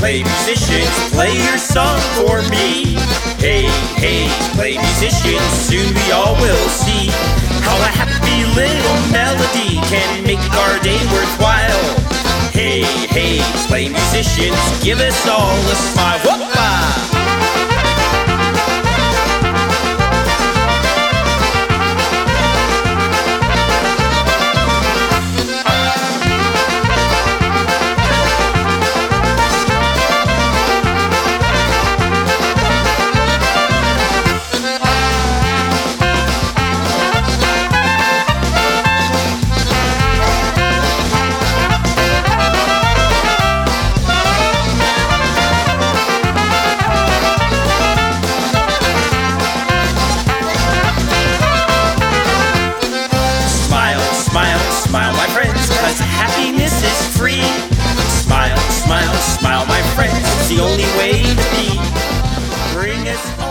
play musicians, play your song for me. Hey, hey, play musicians, soon we all will see how a happy little melody can make our day worthwhile. Hey, hey, play musicians, give us all a smile. Whoop-a! Smile, my friends, 'cause happiness is free. Smile, smile, smile, my friends, it's the only way to be. Bring us all